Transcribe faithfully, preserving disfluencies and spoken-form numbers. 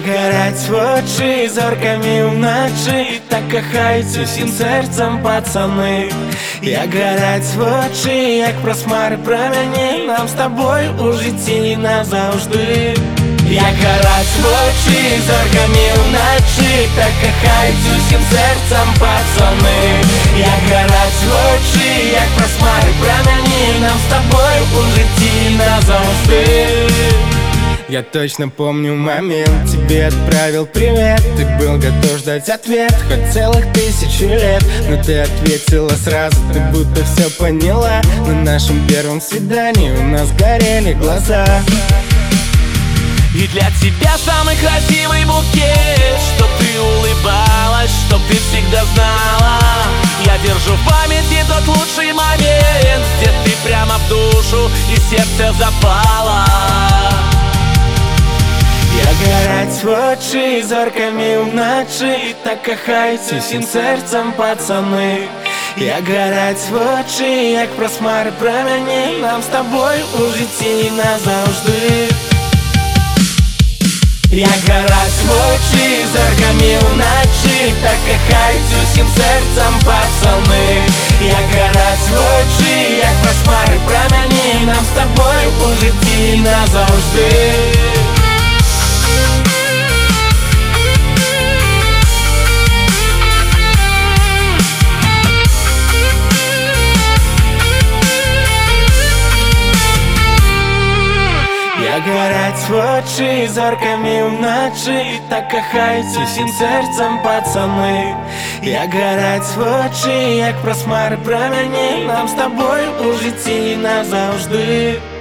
горять в очі зорками вночі, так кохаються всім серцем пацани. Я горять в очі, як просмари промені, нам з тобою у житті назавжди. Я горять в очі зорками вночі, так кохаються всім серцем пацани. Я горять в очі, як просмари промені, нам з тобою у житті назавжди. Я точно помню момент, тебе отправил привет. Ты был готов ждать ответ хоть целых тысячу лет, но ты ответила сразу, ты будто все поняла. На нашем первом свидании у нас горели глаза. И для тебя самый красивый букет, чтоб ты улыбалась, чтоб ты всегда знала. Я держу в памяти тот лучший момент, где ты прямо в душу и сердце запала. Я горять в очі зорками вночі, так кохаються всім серцем пацани. Я горять в очі, як просмари промені, нам з тобою у житті назавжди. Я горять в очі зорками вночі, так кохаються всім серцем пацани. Я горять в очі, як просмари промені, нам з тобою у житті назавжди. Я горять в очі зорками вночі, так кохаються всім серцем пацани. Я горять в очі, як просмари промені, нам з тобою у житті назавжди.